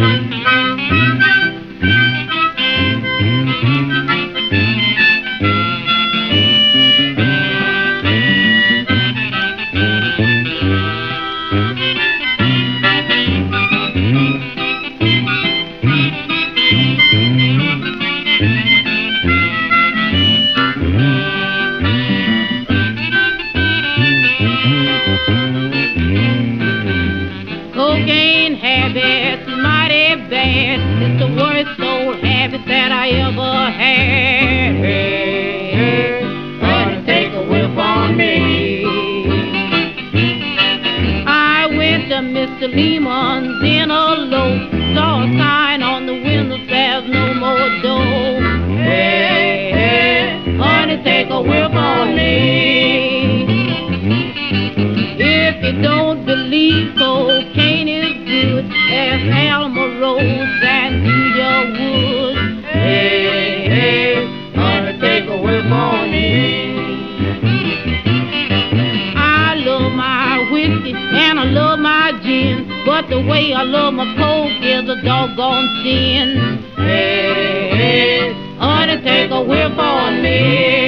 Cocaine habits is mighty bad. It's the worst old habit that I ever had. Gonna take a whiff on me. I went to Mr. Lehman's in a low, saw a sign on the window, there's no more dough. Hey, honey, take a whiff on me. If you don't believe cocaine is good, ask Alma Rose and Cedar Woods. Hey, honey, take a whiff on me. I love my whiskey and I love my gin, but the way I love my coke is a doggone sin. Hey, honey, take a whiff on me.